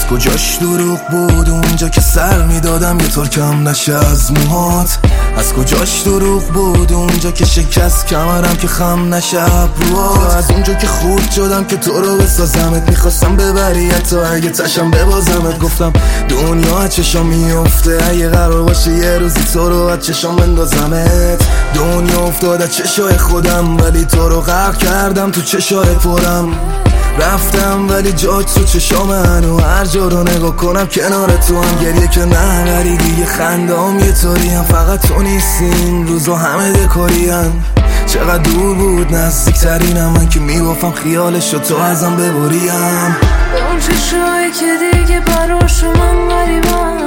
از کجاش دروغ بود اونجا که سر میدادم یه طور کم نشه از موهات؟ از کجاش دروغ بود اونجا که شکست کمرم که خم نشه ابروات؟ از اونجا که خورد شدم که تو رو بسازمت، میخواستم ببری حتی اگه تشم ببازمت. گفتم دنیا چشام میفته اگه قرار باشه یه روزی تو رو از چشام بندازمت. دنیا افتاد از چشای خودم ولی تو رو غرق کردم تو چشای پرم. رفتم ولی جات تو چشام هنو هر جا رو نگاه کنم کنار تو هم گریه که نه ولی دیگه خندام یه طوری هم فقط تو نیستی این روزا همه دکاریم. چقدر دور بود نزدیکترینم من که میگفتم خیالشو تو ازم ببریم. اون چشایی که دیگه براشو من غریبم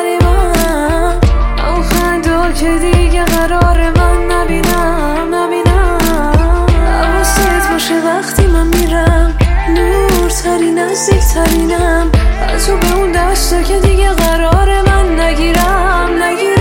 اون خنده که دیگه قرار من نبینم حواست باشه وقتی من میرم نورتری نزدیکترینم از تو به اون دستا که دیگه قرار من نگیرم.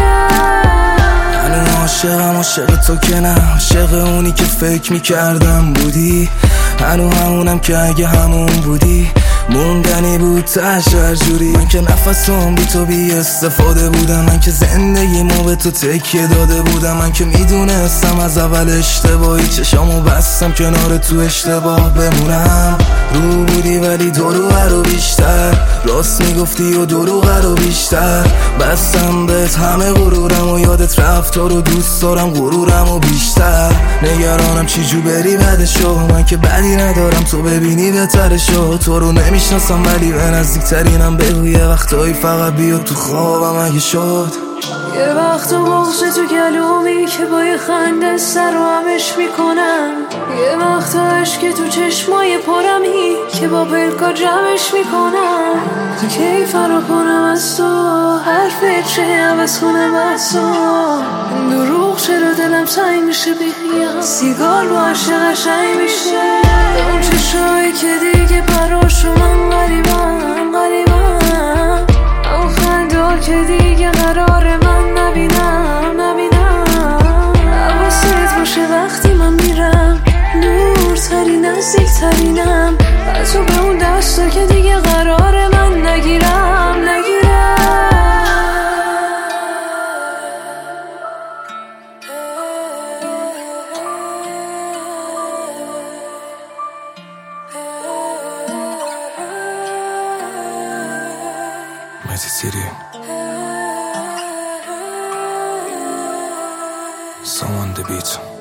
عاشقم عاشق تو که نه عاشق اونی که فکر میکردم بودی. همونم که اگه همون بودی موندنی بود تش هر جوری. من که نفسم بی تو بی استفاده بودم، من که زندگیمو به تو تکیه داده بودم. من که میدونستم از اول اشتباهی چشامو بستم کنار تو اشتباه بمونم. رو بودی ولی دروغ بیشتر راست میگفتی و دروغ رو بیشتر بستم بهت همه غرورم و یادت رفت تو رو دوست دارم غرورم و بیشتر. نگرانم چی جو بری بعدشو من که بدی ندارم تو ببینی بهترشو. تو رو نمیشناسم ولی به نزدیکترینم بگو یه وقتایی فقط بیا تو خوابم اگه شد. یه وقت بغض تو گلومی که با یه خنده سر و همش میکنم. یه وقت عشق تو چشمای پرمی که با پلکا جمعش میکنم. کی فرا کنم از تو هر فکر عوض کنم از تو. دروغ چرا دلم سنگ میشه بخیام سیگار با عشق قشنگ میشه. اون چشایی که دیگه براشو من غریبم اون خنده که دیگه قرار من نبینم حواست باشه وقتی من میرم نورتری نزدیکترینم از تو به اون دستا که دیگه قرار من نگیرم. Magic City. Someone the beat.